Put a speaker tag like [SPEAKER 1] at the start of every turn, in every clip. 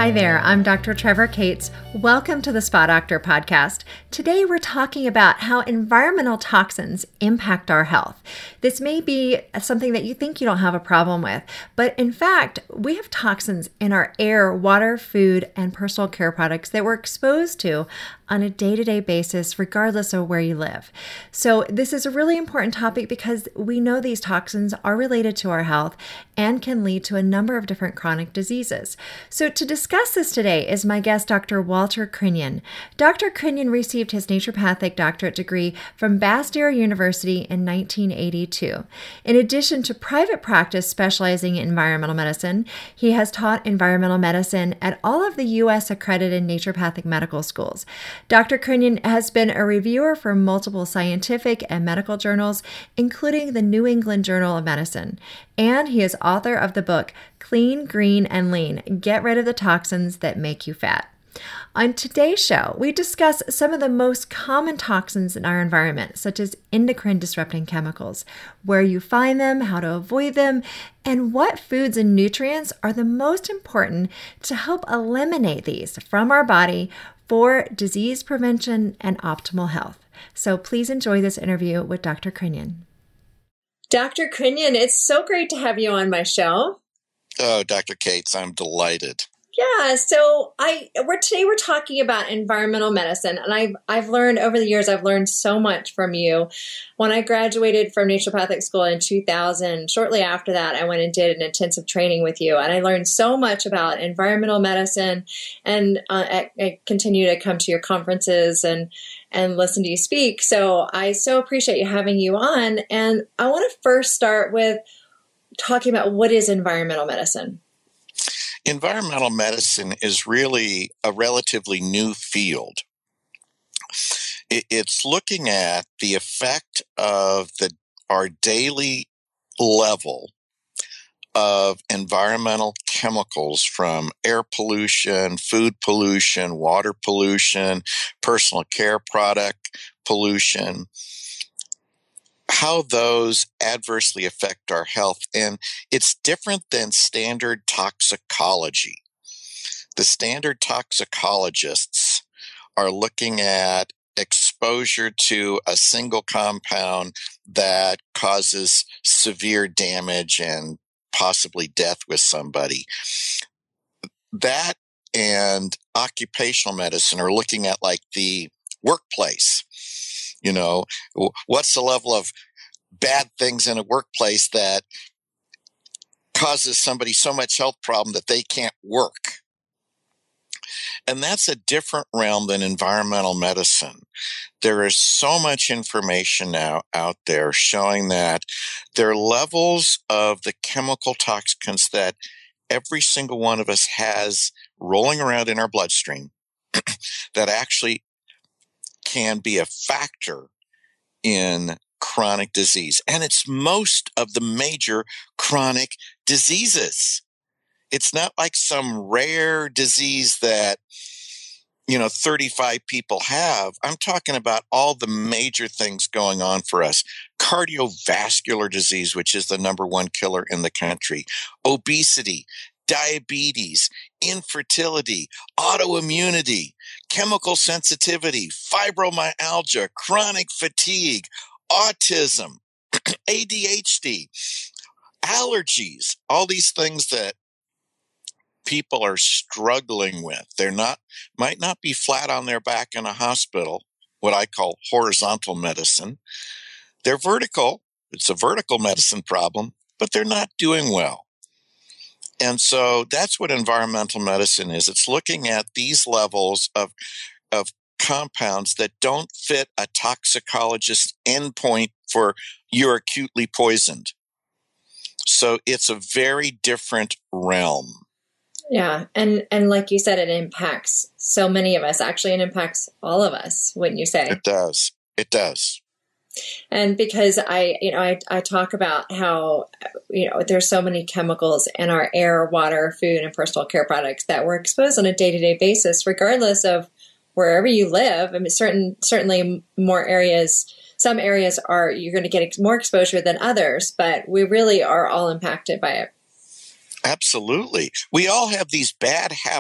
[SPEAKER 1] Hi there, I'm Dr. Trevor Cates. Welcome to the Spa Doctor podcast. Today we're talking about how environmental toxins impact our health. This may be something that you think you don't have a problem with, but in fact, we have toxins in our air, water, food, and personal care products that we're exposed to on a day-to-day basis, regardless of where you live. So this is a really important topic because we know these toxins are related to our health and can lead to a number of different chronic diseases. So to discuss this today is my guest, Dr. Walter Crinnion. Dr. Crinnion received his naturopathic doctorate degree from Bastyr University in 1982. In addition to private practice specializing in environmental medicine, he has taught environmental medicine at all of the U.S. accredited naturopathic medical schools. Dr. Crinnion has been a reviewer for multiple scientific and medical journals, including the New England Journal of Medicine, and he is author of the book, Clean, Green, and Lean: Get Rid of the Toxins That Make You Fat. On today's show, we discuss some of the most common toxins in our environment, such as endocrine-disrupting chemicals, where you find them, how to avoid them, and what foods and nutrients are the most important to help eliminate these from our body for disease prevention and optimal health. So please enjoy this interview with Dr. Crinnion. Dr. Crinnion, it's so great to have you on my show.
[SPEAKER 2] Oh, Dr. Cates, I'm delighted.
[SPEAKER 1] Yeah, so today we're talking about environmental medicine, and I've learned over the years, I've learned so much from you. When I graduated from naturopathic school in 2000, shortly after that, I went and did an intensive training with you, and I learned so much about environmental medicine, and I continue to come to your conferences and listen to you speak. So I so appreciate having you on, and I want to first start with talking about what is environmental medicine.
[SPEAKER 2] Environmental medicine is really a relatively new field. It's looking at the effect of our daily level of environmental chemicals from air pollution, food pollution, water pollution, personal care product pollution, how those adversely affect our health. And it's different than standard toxicology. The standard toxicologists are looking at exposure to a single compound that causes severe damage and possibly death with somebody. That and occupational medicine are looking at like the workplace. You know, what's the level of bad things in a workplace that causes somebody so much health problem that they can't work? And that's a different realm than environmental medicine. There is so much information now out there showing that there are levels of the chemical toxins that every single one of us has rolling around in our bloodstream that actually can be a factor in chronic disease. And it's most of the major chronic diseases. It's not like some rare disease that, 35 people have. I'm talking about all the major things going on for us. Cardiovascular disease, which is the number one killer in the country. Obesity, diabetes, infertility, autoimmunity, chemical sensitivity, fibromyalgia, chronic fatigue, autism, ADHD, allergies, all these things that people are struggling with. Might not be flat on their back in a hospital, what I call horizontal medicine. They're vertical. It's a vertical medicine problem, but they're not doing well. And so that's what environmental medicine is. It's looking at these levels of compounds that don't fit a toxicologist's endpoint for you're acutely poisoned. So it's a very different realm.
[SPEAKER 1] Yeah. And like you said, it impacts so many of us. Actually, it impacts all of us, wouldn't you say?
[SPEAKER 2] It does. It does.
[SPEAKER 1] And because I talk about how, there's so many chemicals in our air, water, food, and personal care products that we're exposed on a day-to-day basis, regardless of wherever you live. I mean, certainly more areas, some areas you're going to get more exposure than others, but we really are all impacted by it.
[SPEAKER 2] Absolutely. We all have these bad habits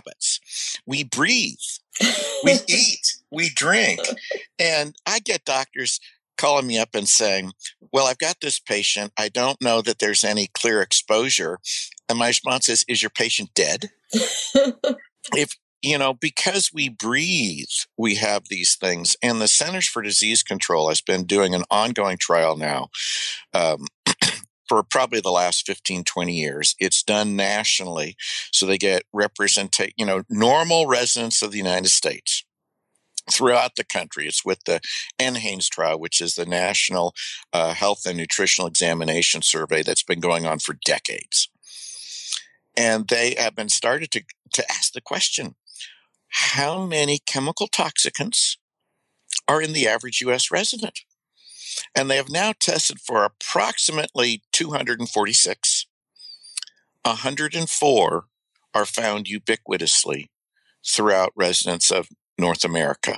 [SPEAKER 2] We breathe, we eat, we drink. And I get doctors calling me up and saying, well, I've got this patient. I don't know that there's any clear exposure. And my response is your patient dead? If because we breathe, we have these things. And the Centers for Disease Control has been doing an ongoing trial now for probably the last 15, 20 years. It's done nationally. So they get normal residents of the United States throughout the country. It's with the NHANES trial, which is the National Health and Nutritional Examination Survey that's been going on for decades. And they have been started to ask the question, how many chemical toxicants are in the average U.S. resident? And they have now tested for approximately 246. 104 are found ubiquitously throughout residents of North America.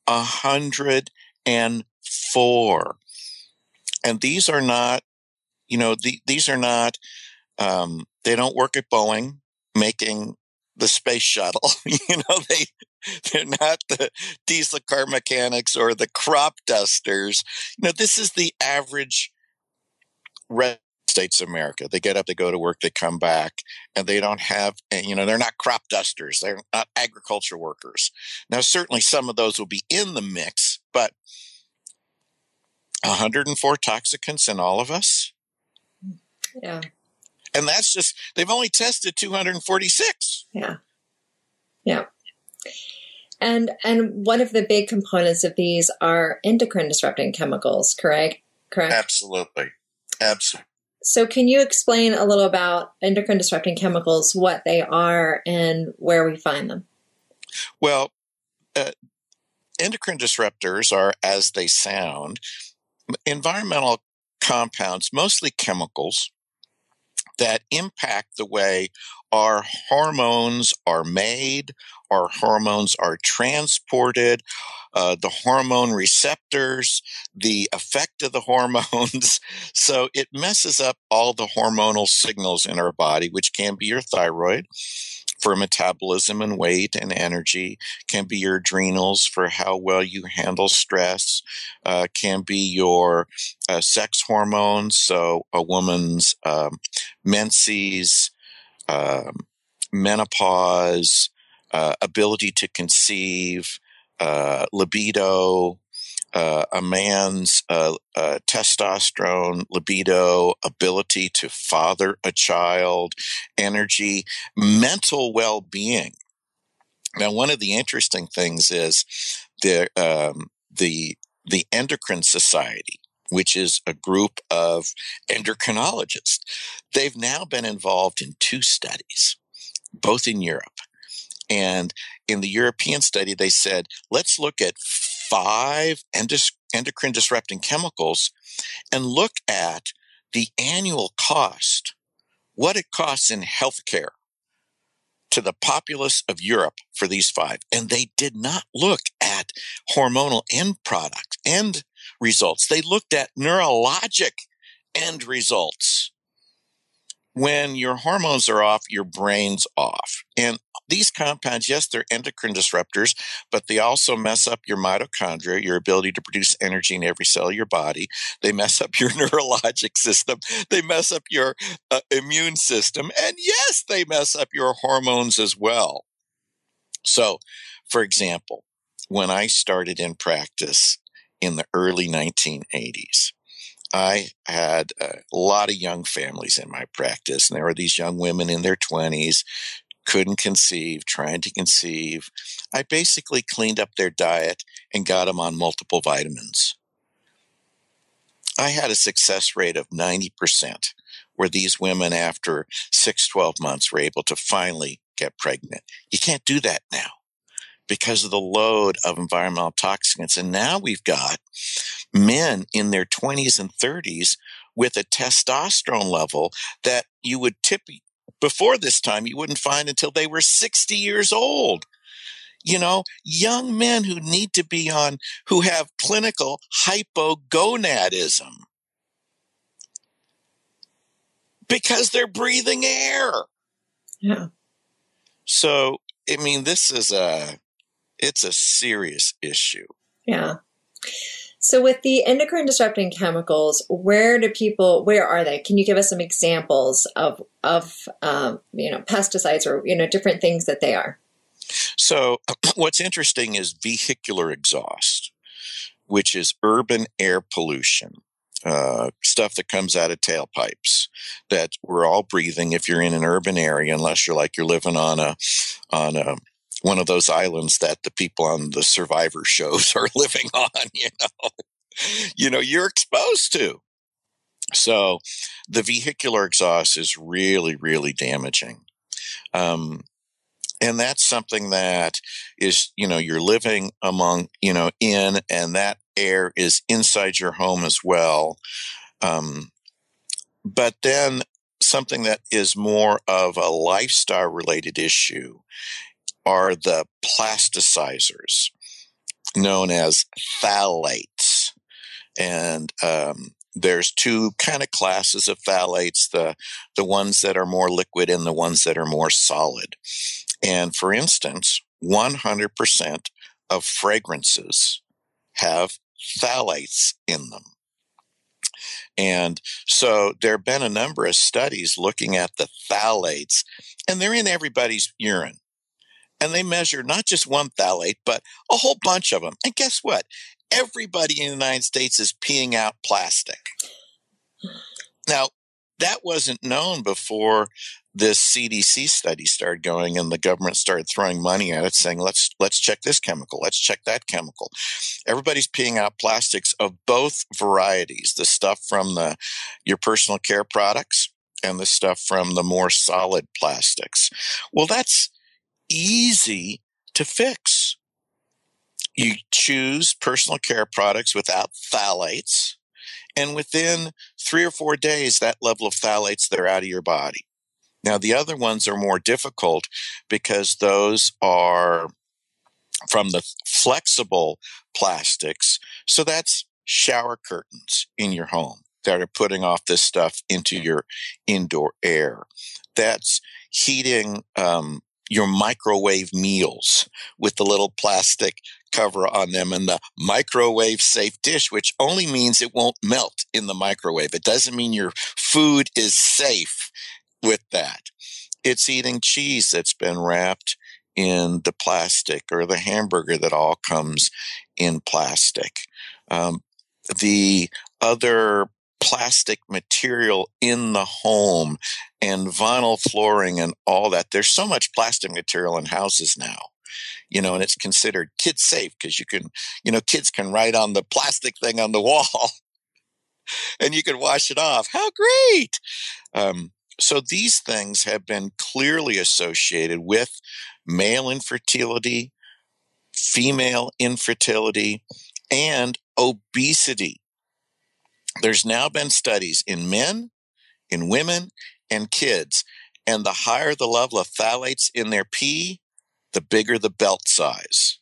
[SPEAKER 2] 104. And these are not, these are not, they don't work at Boeing making the space shuttle. They're not the diesel car mechanics or the crop dusters. This is the average States of America. They get up, they go to work, they come back, and they don't have, they're not crop dusters. They're not agriculture workers. Now, certainly some of those will be in the mix, but 104 toxicants in all of us.
[SPEAKER 1] Yeah.
[SPEAKER 2] And that's just, they've only tested 246.
[SPEAKER 1] Yeah. Yeah. And one of the big components of these are endocrine disrupting chemicals, correct?
[SPEAKER 2] Absolutely.
[SPEAKER 1] So can you explain a little about endocrine disrupting chemicals, what they are and where we find them?
[SPEAKER 2] Well, endocrine disruptors are, as they sound, environmental compounds, mostly chemicals, that impact the way our hormones are made, our hormones are transported, the hormone receptors, the effect of the hormones. So it messes up all the hormonal signals in our body, which can be your thyroid for metabolism and weight and energy, can be your adrenals for how well you handle stress, can be your sex hormones, so a woman's menses, menopause, ability to conceive, libido, a man's testosterone, libido, ability to father a child, energy, mental well-being. Now, one of the interesting things is the Endocrine Society, which is a group of endocrinologists. They've now been involved in 2 studies, both in Europe. And in the European study, they said, let's look at 5 endocrine disrupting chemicals and look at the annual cost, what it costs in healthcare to the populace of Europe for these 5. And they did not look at hormonal end products, end results. They looked at neurologic end results. When your hormones are off, your brain's off. And these compounds, yes, they're endocrine disruptors, but they also mess up your mitochondria, your ability to produce energy in every cell of your body. They mess up your neurologic system. They mess up your immune system. And yes, they mess up your hormones as well. So, for example, when I started in practice in the early 1980s, I had a lot of young families in my practice, and there were these young women in their 20s, couldn't conceive, trying to conceive. I basically cleaned up their diet and got them on multiple vitamins. I had a success rate of 90%, where these women, after 6-12 months, were able to finally get pregnant. You can't do that now because of the load of environmental toxins. And now we've got men in their 20s and 30s with a testosterone level that you would before this time, you wouldn't find until they were 60 years old. Young men who need to be who have clinical hypogonadism because they're breathing air.
[SPEAKER 1] Yeah.
[SPEAKER 2] So I mean, it's a serious issue.
[SPEAKER 1] Yeah. So with the endocrine disrupting chemicals, where are they? Can you give us some examples of pesticides or, different things that they are?
[SPEAKER 2] So what's interesting is vehicular exhaust, which is urban air pollution. Stuff that comes out of tailpipes that we're all breathing if you're in an urban area, unless you're living on one of those islands that the people on the Survivor shows are living on. You're exposed to. So the vehicular exhaust is really, really damaging. And that's something that is, you're living among, in, and that air is inside your home as well. But then something that is more of a lifestyle related issue are the plasticizers known as phthalates. And there's two kind of classes of phthalates, the ones that are more liquid and the ones that are more solid. And for instance, 100% of fragrances have phthalates in them. And so there have been a number of studies looking at the phthalates, and they're in everybody's urine. And they measure not just one phthalate, but a whole bunch of them. And guess what? Everybody in the United States is peeing out plastic. Now, that wasn't known before this CDC study started going and the government started throwing money at it saying, let's check this chemical, let's check that chemical. Everybody's peeing out plastics of both varieties, the stuff from your personal care products and the stuff from the more solid plastics. Well, that's easy to fix. You choose personal care products without phthalates, and within 3 or 4 days, that level of phthalates, they're out of your body. Now, the other ones are more difficult because those are from the flexible plastics. So that's shower curtains in your home that are putting off this stuff into your indoor air. That's heating your microwave meals with the little plastic cover on them and the microwave safe dish, which only means it won't melt in the microwave. It doesn't mean your food is safe with that. It's eating cheese that's been wrapped in the plastic, or the hamburger that all comes in plastic. The other plastic material in the home and vinyl flooring and all that. There's so much plastic material in houses now, and it's considered kid safe because kids can write on the plastic thing on the wall and you can wash it off. How great! So these things have been clearly associated with male infertility, female infertility, and obesity. There's now been studies in men, in women, and kids, and the higher the level of phthalates in their pee, the bigger the belt size.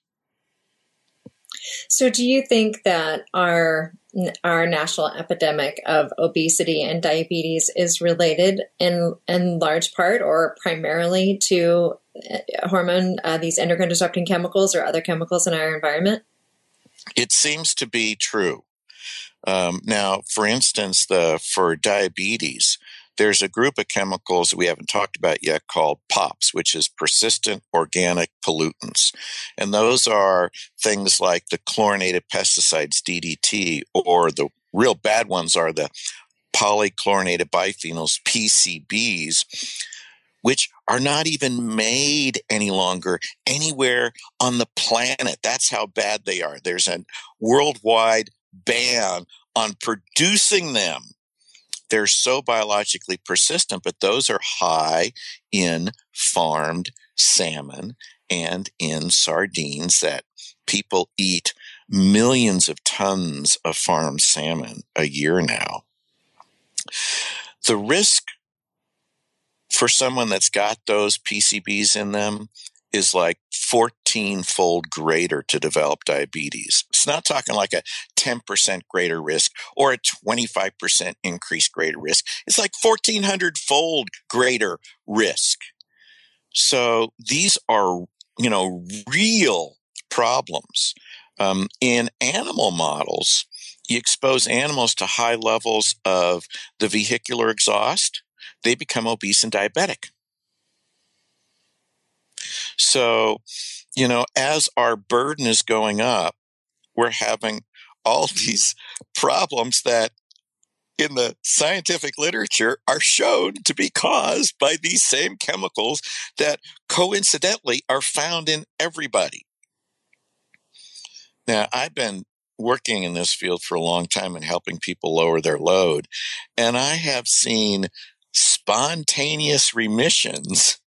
[SPEAKER 1] So do you think that our national epidemic of obesity and diabetes is related in large part or primarily to these endocrine disrupting chemicals or other chemicals in our environment?
[SPEAKER 2] It seems to be true. Now, for instance, for diabetes, there's a group of chemicals we haven't talked about yet called POPs, which is persistent organic pollutants. And those are things like the chlorinated pesticides, DDT, or the real bad ones are the polychlorinated biphenyls, PCBs, which are not even made any longer anywhere on the planet. That's how bad they are. There's a worldwide ban on producing them. They're so biologically persistent, but those are high in farmed salmon and in sardines that people eat millions of tons of farmed salmon a year now. The risk for someone that's got those PCBs in them is like 14-fold greater to develop diabetes. It's not talking like a 10% greater risk or a 25% increased greater risk. It's like 1,400-fold greater risk. So these are, real problems. In animal models, you expose animals to high levels of the vehicular exhaust, they become obese and diabetic. So, as our burden is going up, we're having all these problems that in the scientific literature are shown to be caused by these same chemicals that coincidentally are found in everybody. Now, I've been working in this field for a long time and helping people lower their load, and I have seen spontaneous remissions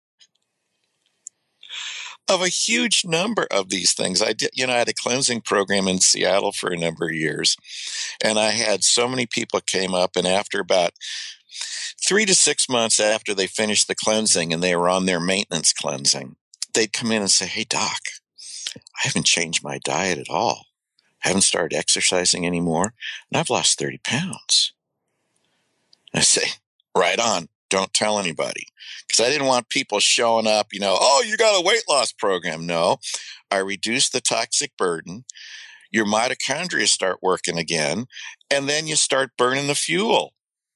[SPEAKER 2] of a huge number of these things. I had a cleansing program in Seattle for a number of years, and I had so many people came up, and after about 3 to 6 months after they finished the cleansing and they were on their maintenance cleansing, they'd come in and say, "Hey, doc, I haven't changed my diet at all. I haven't started exercising anymore, and I've lost 30 pounds. I say, right on. Don't tell anybody. Because I didn't want people showing up, "Oh, you got a weight loss program." No, I reduced the toxic burden. Your mitochondria start working again, and then you start burning the fuel.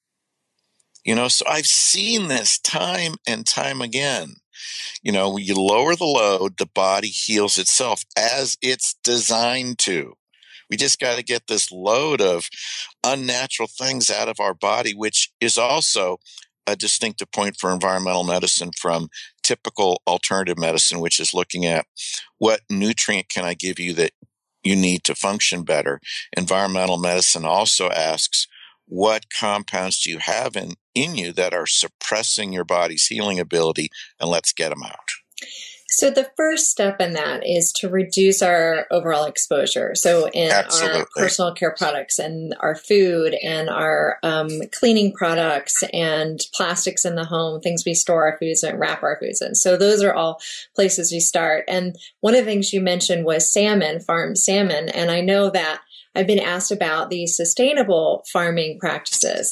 [SPEAKER 2] So I've seen this time and time again. When you lower the load, the body heals itself as it's designed to. We just got to get this load of unnatural things out of our body, which is also a distinctive point for environmental medicine from typical alternative medicine, which is looking at what nutrient can I give you that you need to function better. Environmental medicine also asks, what compounds do you have in you that are suppressing your body's healing ability, and let's get them out.
[SPEAKER 1] So the first step in that is to reduce our overall exposure. So in
[SPEAKER 2] Absolutely.
[SPEAKER 1] Our personal care products and our food and our cleaning products and plastics in the home, things we store our foods and wrap our foods in. So those are all places we start. And one of the things you mentioned was salmon, farmed salmon. And I know that I've been asked about the sustainable farming practices,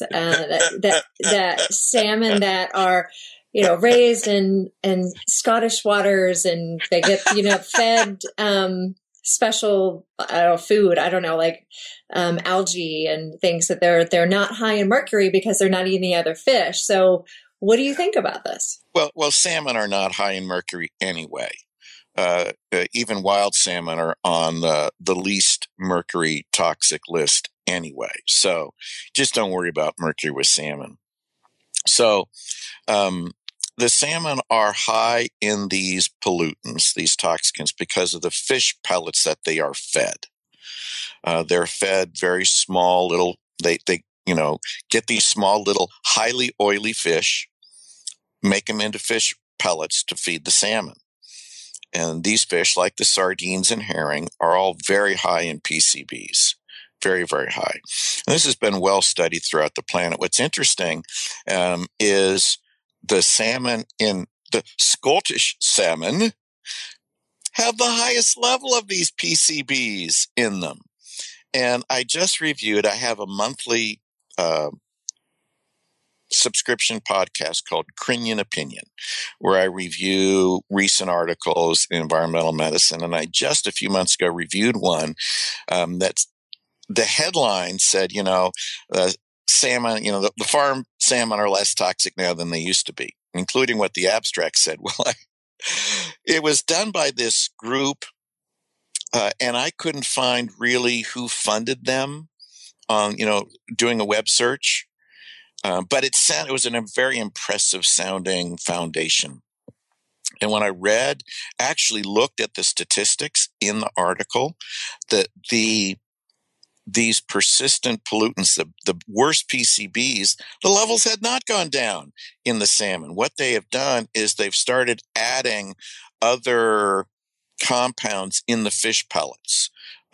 [SPEAKER 1] that salmon that are raised in Scottish waters, and they get, fed special food. I don't know, like algae and things that they're not high in mercury because they're not eating other fish. So, what do you think about this?
[SPEAKER 2] Well, salmon are not high in mercury anyway. Even wild salmon are on the least mercury toxic list anyway. So, just don't worry about mercury with salmon. So, the salmon are high in these pollutants, these toxins, because of the fish pellets that they are fed. They're fed very small little, they get these small little highly oily fish, make them into fish pellets to feed the salmon. And these fish, like the sardines and herring, are all very high in PCBs. Very, very high. And this has been well studied throughout the planet. What's interesting is the salmon in the Scottish salmon have the highest level of these PCBs in them. And I just reviewed, I have a monthly subscription podcast called Crinan Opinion, where I review recent articles in environmental medicine. And I just a few months ago reviewed one that's the headline said, salmon, the farm salmon are less toxic now than they used to be, including what the abstract said. Well, it was done by this group, and I couldn't find really who funded them on, doing a web search. But it was a very impressive sounding foundation. And when I actually looked at the statistics in the article, these persistent pollutants, the worst PCBs, the levels had not gone down in the salmon. What they have done is they've started adding other compounds in the fish pellets,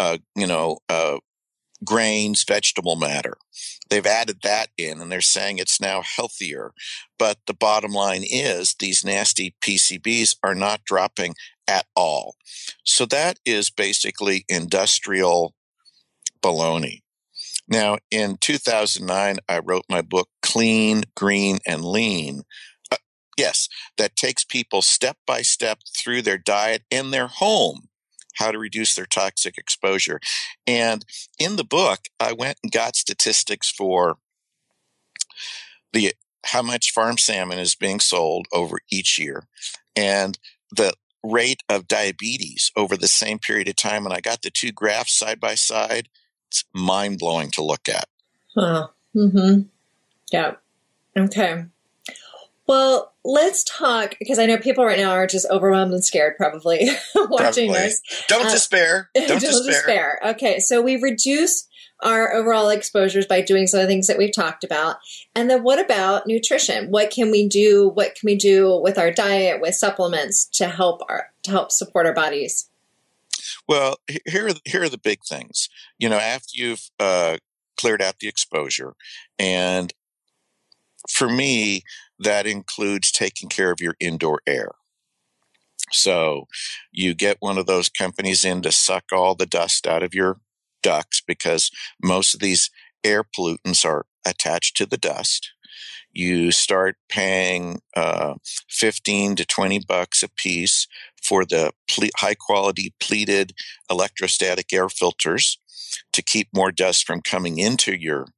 [SPEAKER 2] grains, vegetable matter. They've added that in, and they're saying it's now healthier. But the bottom line is these nasty PCBs are not dropping at all. So that is basically industrial baloney. Now, in 2009, I wrote my book, Clean, Green, and Lean. Yes, that takes people step by step through their diet in their home, how to reduce their toxic exposure. And in the book, I went and got statistics for the how much farm salmon is being sold over each year and the rate of diabetes over the same period of time. And I got the two graphs side by side. It's mind blowing to look at.
[SPEAKER 1] Wow. Mm-hmm. Yeah. Okay. Well, let's talk, because I know people right now are just overwhelmed and scared probably watching this.
[SPEAKER 2] Don't despair. Don't despair.
[SPEAKER 1] Okay. So we reduce our overall exposures by doing some of the things that we've talked about. And then what about nutrition? What can we do? What can we do with our diet, with supplements to help support our bodies?
[SPEAKER 2] Well, here are the big things. After you've cleared out the exposure, and for me, that includes taking care of your indoor air. So you get one of those companies in to suck all the dust out of your ducts, because most of these air pollutants are attached to the dust. You start paying $15 to $20 a piece for the high quality pleated electrostatic air filters to keep more dust from coming into your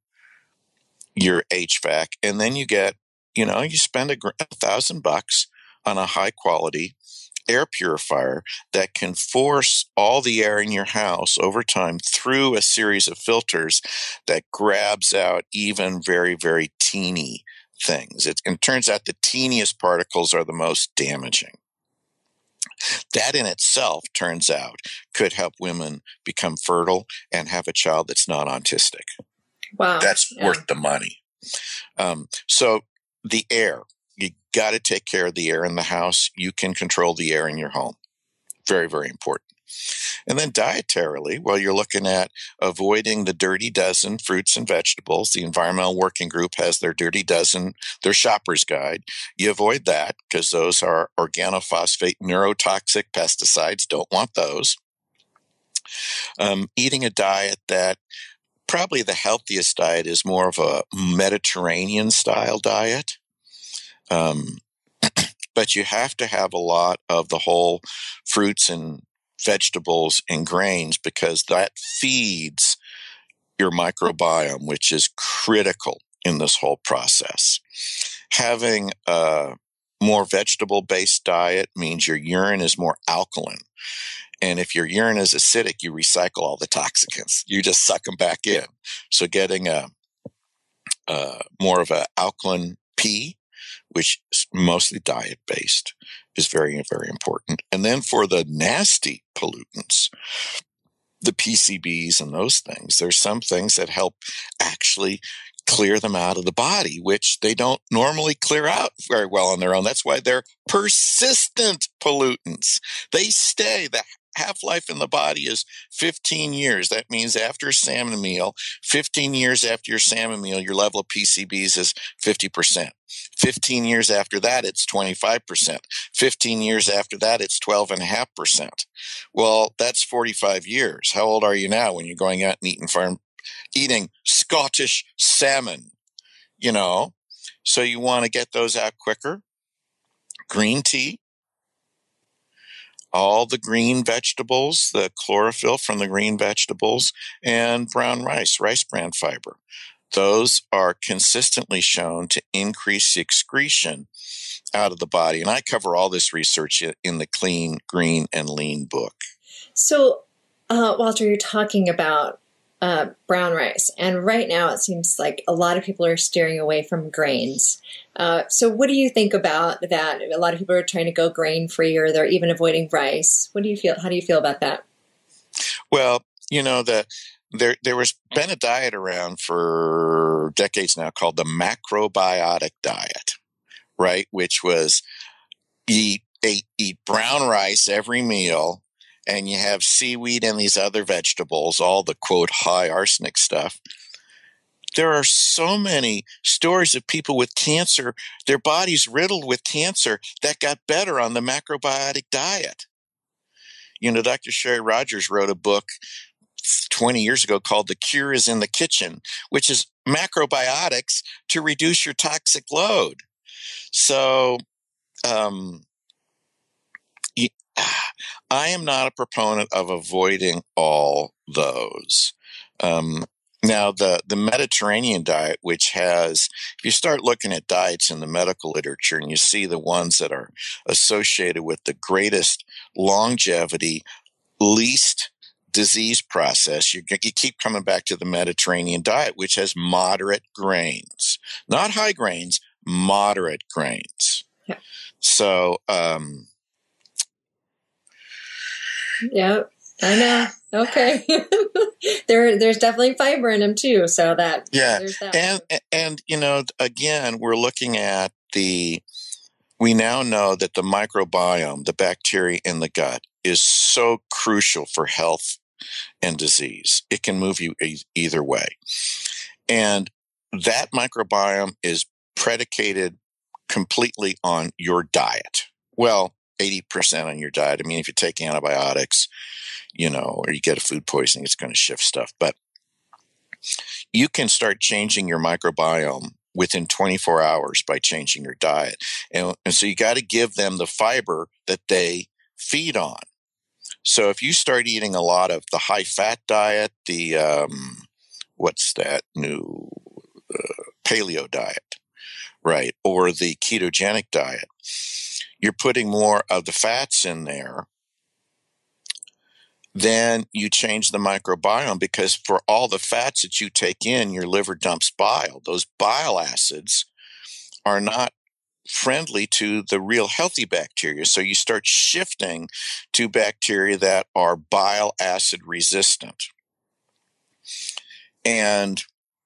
[SPEAKER 2] HVAC. And then you get, you spend $1,000 on a high quality air purifier that can force all the air in your house over time through a series of filters that grabs out even very, very teeny things. It turns out the teeniest particles are the most damaging. That in itself, turns out, could help women become fertile and have a child that's not autistic.
[SPEAKER 1] Wow.
[SPEAKER 2] That's worth the money. So the air, you got to take care of the air in the house. You can control the air in your home. Very, very important. And then dietarily, while you're looking at avoiding the dirty dozen fruits and vegetables, the Environmental Working Group has their dirty dozen, their shopper's guide. You avoid that because those are organophosphate neurotoxic pesticides. Don't want those. Eating a diet that probably the healthiest diet is more of a Mediterranean style diet. But you have to have a lot of the whole fruits and vegetables and grains, because that feeds your microbiome, which is critical in this whole process. Having a more vegetable-based diet means your urine is more alkaline. And if your urine is acidic, you recycle all the toxicants. You just suck them back in. So getting more of an alkaline pee, which is mostly diet-based, is very, very important. And then for the nasty pollutants, the PCBs and those things, there's some things that help actually clear them out of the body, which they don't normally clear out very well on their own. That's why they're persistent pollutants. They stay. The half-life in the body is 15 years. That means after a salmon meal, 15 years after your salmon meal, your level of PCBs is 50%. 15 years after that, it's 25%. 15 years after that, it's 12.5%. Well, that's 45 years. How old are you now when you're going out and eating Scottish salmon? So you want to get those out quicker. Green tea, all the green vegetables, the chlorophyll from the green vegetables, and brown rice bran fiber. Those are consistently shown to increase the excretion out of the body. And I cover all this research in the Clean, Green, and Lean book.
[SPEAKER 1] So, Walter, you're talking about brown rice. And right now it seems like a lot of people are steering away from grains. So what do you think about that? A lot of people are trying to go grain-free, or they're even avoiding rice. What do you feel? How do you feel about that?
[SPEAKER 2] Well, there was been a diet around for decades now called the macrobiotic diet, right? Which was eat brown rice every meal, and you have seaweed and these other vegetables, all the quote high arsenic stuff. There are so many stories of people with cancer, their bodies riddled with cancer, that got better on the macrobiotic diet. Dr. Sherry Rogers wrote a book 20 years ago called The Cure is in the Kitchen, which is macrobiotics to reduce your toxic load. So um, I am not a proponent of avoiding all those. Now, the Mediterranean diet, which has, if you start looking at diets in the medical literature and you see the ones that are associated with the greatest longevity, least disease process, you keep coming back to the Mediterranean diet, which has moderate grains, not high grains, moderate grains.
[SPEAKER 1] Yeah.
[SPEAKER 2] So,
[SPEAKER 1] yeah, I know. Okay. There's definitely fiber in them too. So that, there's that.
[SPEAKER 2] And, again, we're looking at we now know that the microbiome, the bacteria in the gut, is so crucial for health and disease. It can move you either way. And that microbiome is predicated completely on your diet. Well, 80% on your diet. I mean, if you take antibiotics, or you get a food poisoning, it's going to shift stuff. But you can start changing your microbiome within 24 hours by changing your diet. And so you got to give them the fiber that they feed on. So if you start eating a lot of the high fat diet, the, what's that new paleo diet, right? Or the ketogenic diet, you're putting more of the fats in there. Then you change the microbiome, because for all the fats that you take in, your liver dumps bile. Those bile acids are not friendly to the real healthy bacteria. So you start shifting to bacteria that are bile acid resistant. And,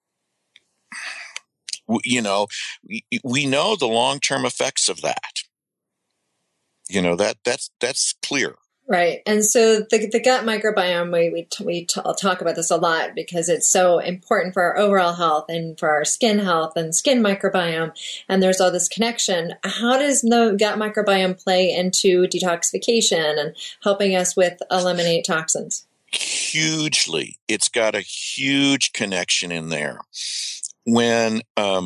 [SPEAKER 2] we know the long-term effects of that. That's clear.
[SPEAKER 1] Right. And so the gut microbiome, we talk about this a lot because it's so important for our overall health and for our skin health and skin microbiome. And there's all this connection. How does the gut microbiome play into detoxification and helping us with eliminate toxins?
[SPEAKER 2] Hugely. It's got a huge connection in there. When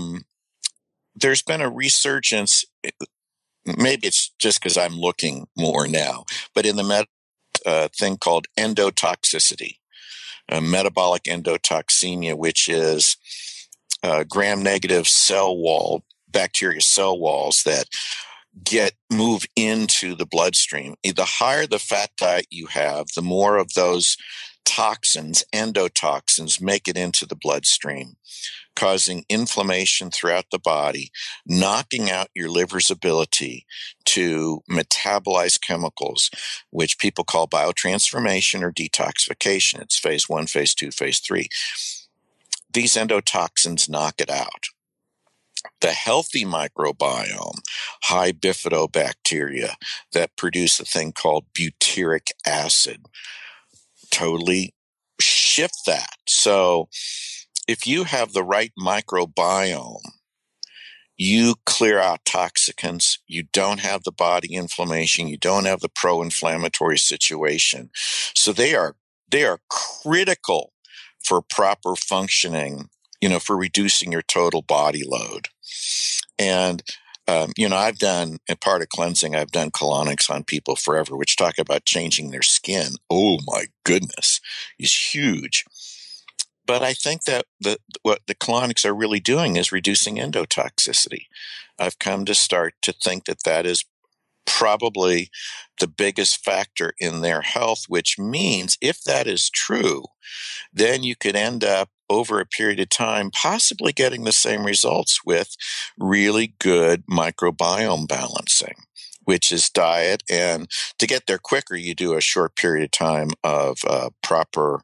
[SPEAKER 2] there's been a resurgence, maybe it's just because I'm looking more now, but in the thing called endotoxicity, metabolic endotoxemia, which is gram-negative cell wall, bacteria cell walls that move into the bloodstream. The higher the fat diet you have, the more of those toxins, endotoxins, make it into the bloodstream, causing inflammation throughout the body, knocking out your liver's ability to metabolize chemicals, which people call biotransformation or detoxification. It's phase 1, phase 2, phase 3. These endotoxins knock it out. The healthy microbiome, high bifidobacteria that produce a thing called butyric acid, totally shift that. So if you have the right microbiome, you clear out toxicants, you don't have the body inflammation, you don't have the pro-inflammatory situation. So they are critical for proper functioning, for reducing your total body load. And I've done, a part of cleansing, I've done colonics on people forever, which talk about changing their skin. Oh my goodness, is huge. But I think that what the colonics are really doing is reducing endotoxicity. I've come to start to think that is probably the biggest factor in their health, which means if that is true, then you could end up over a period of time possibly getting the same results with really good microbiome balancing, which is diet. And to get there quicker, you do a short period of time of proper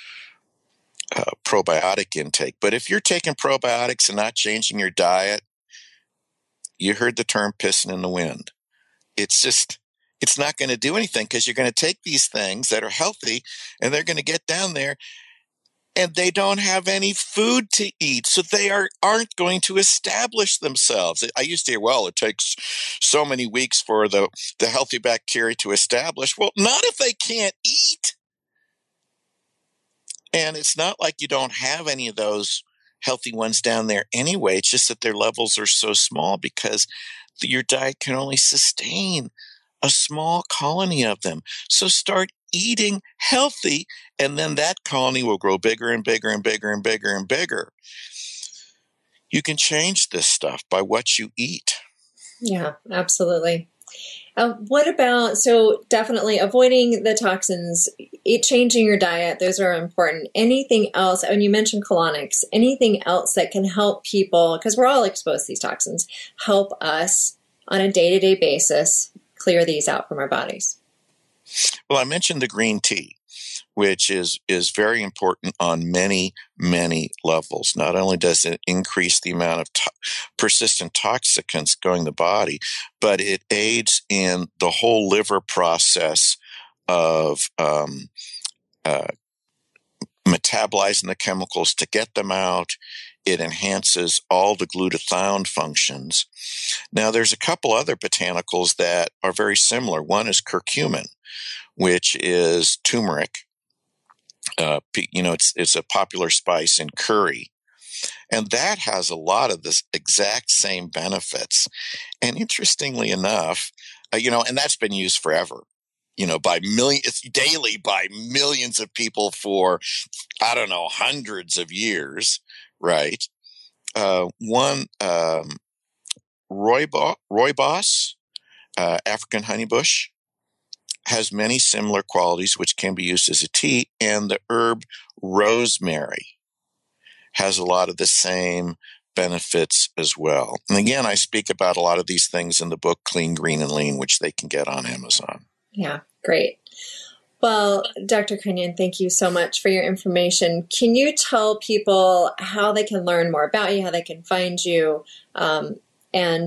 [SPEAKER 2] probiotic intake. But if you're taking probiotics and not changing your diet, you heard the term pissing in the wind. It's not going to do anything, because you're going to take these things that are healthy and they're going to get down there and they don't have any food to eat. So they aren't going to establish themselves. I used to hear, well, it takes so many weeks for the healthy bacteria to establish. Well, not if they can't eat. And it's not like you don't have any of those healthy ones down there anyway. It's just that their levels are so small because your diet can only sustain a small colony of them. So start eating healthy, and then that colony will grow bigger and bigger and bigger and bigger and bigger. You can change this stuff by what you eat.
[SPEAKER 1] Yeah, absolutely. What about, so definitely avoiding the toxins, changing your diet, those are important. Anything else, and you mentioned colonics, anything else that can help people, because we're all exposed to these toxins, help us on a day-to-day basis clear these out from our bodies?
[SPEAKER 2] Well, I mentioned the green tea, which is very important on many, many levels. Not only does it increase the amount of persistent toxicants going in the body, but it aids in the whole liver process of metabolizing the chemicals to get them out. It enhances all the glutathione functions. Now, there's a couple other botanicals that are very similar. One is curcumin, which is turmeric. It's a popular spice in curry. And that has a lot of the exact same benefits. And interestingly enough, and that's been used forever, by millions, daily by millions of people for, hundreds of years, right? One, rooibos, African honeybush, has many similar qualities which can be used as a tea, and the herb rosemary has a lot of the same benefits as well. And again, I speak about a lot of these things in the book Clean, Green, and Lean, which they can get on Amazon.
[SPEAKER 1] Yeah, great. Well, Dr. Crinnion, thank you so much for your information. Can you tell people how they can learn more about you, how they can find you? And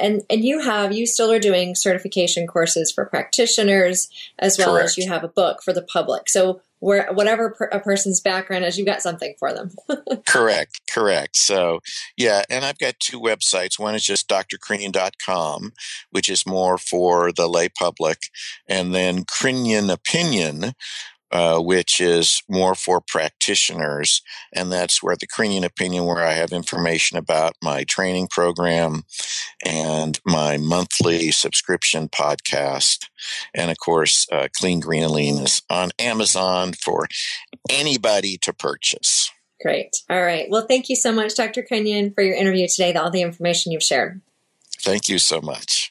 [SPEAKER 1] you still are doing certification courses for practitioners, as well
[SPEAKER 2] Correct.
[SPEAKER 1] as you have a book for the public. So whatever a person's background is, you've got something for them.
[SPEAKER 2] Correct. So, yeah, and I've got two websites. One is just drcrinnion.com, which is more for the lay public, and then Crinnion Opinion, which is more for practitioners. And that's where the Crinnion Opinion, where I have information about my training program and my monthly subscription podcast. And of course, Clean, Green, and Lean is on Amazon for anybody to purchase.
[SPEAKER 1] Great. All right. Well, thank you so much, Dr. Crinnion, for your interview today, all the information you've shared.
[SPEAKER 2] Thank you so much.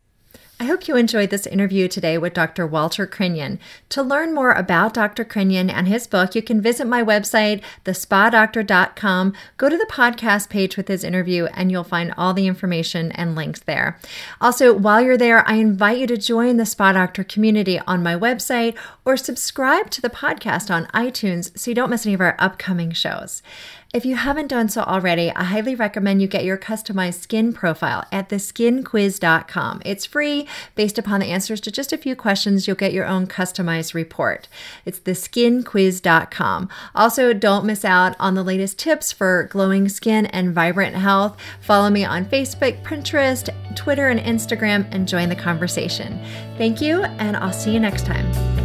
[SPEAKER 1] I hope you enjoyed this interview today with Dr. Walter Crinnion. To learn more about Dr. Crinnion and his book, you can visit my website, thespadoctor.com. Go to the podcast page with his interview, and you'll find all the information and links there. Also, while you're there, I invite you to join the Spa Doctor community on my website or subscribe to the podcast on iTunes so you don't miss any of our upcoming shows. If you haven't done so already, I highly recommend you get your customized skin profile at theskinquiz.com. It's free. Based upon the answers to just a few questions, you'll get your own customized report. It's theskinquiz.com. Also, don't miss out on the latest tips for glowing skin and vibrant health. Follow me on Facebook, Pinterest, Twitter, and Instagram, and join the conversation. Thank you, and I'll see you next time.